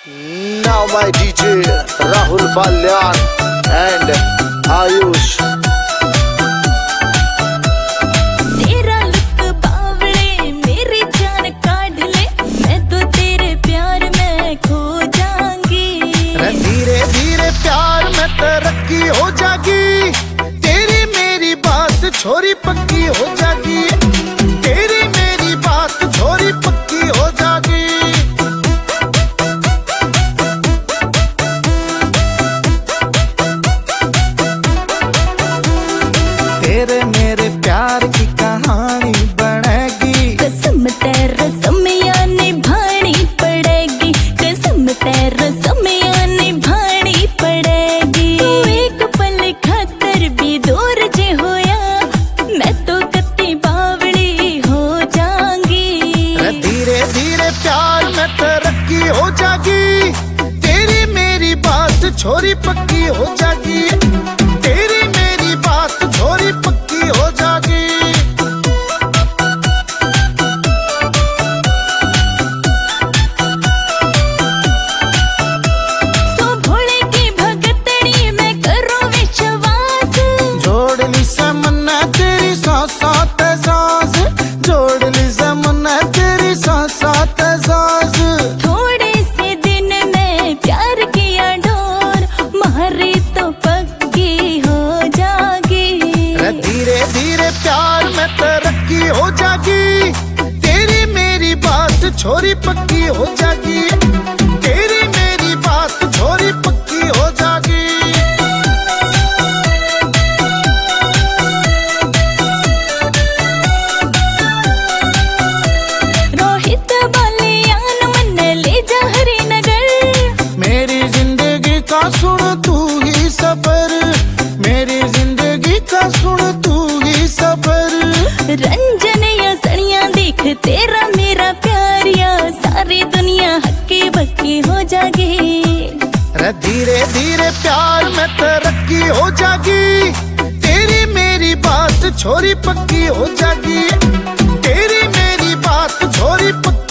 Now my DJ Rahul Balyan and Ayush. तेरा look बावले मेरी जान काढ़ ले, मैं तो तेरे प्यार में खो जाऊंगी। धीरे धीरे प्यार में तरक्की हो जागी, तेरी मेरी बात छोरी पक्की हो जागी, तेरी मेरी बात छोरी पक्की हो जागी। तेरे मेरे प्यार की कहानी बनेगी, कसम तेरा समिया निभानी पड़ेगी, कसम तेरा समिया निभानी पड़ेगी। तू एक पल खातर भी दूर जे होया, मैं तो कत्ती बावली हो जाऊंगी। धीरे धीरे प्यार में तरक्की हो जागी, तेरी मेरी बात छोरी पक्की हो जागी, तेरी मेरी बात छोरी पक्की हो जागी। सो भोले की भगतड़ी में करूं विश्वास, जोड़ ली समन्ना तेरी सांस सांस, जोड़ ली समन्ना तेरी सांस सांस। थोड़े से दिन में प्यार किया डोर, मारी तो पक्की हो जागी। धीरे धीरे प्यार में तरक्की हो जागी, तेरी मेरी बात छोरी पक्की हो जागी, तेरी मेरी बात छोरी पक्की हो जागी। रोहित बलियान मन ले जा हरिनगर, मेरी जिंदगी का सुन तू ही सफर, मेरी जिंदगी का सुन तू ही सफर। रंजन या सड़िया देख तेरा मेरा प्यारिया, सारी दुनिया हक्की बक्की हो जागी। धीरे धीरे प्यार में तरक्की हो जागी, तेरी मेरी बात छोरी पक्की हो जागी, तेरी मेरी बात छोरी पक्की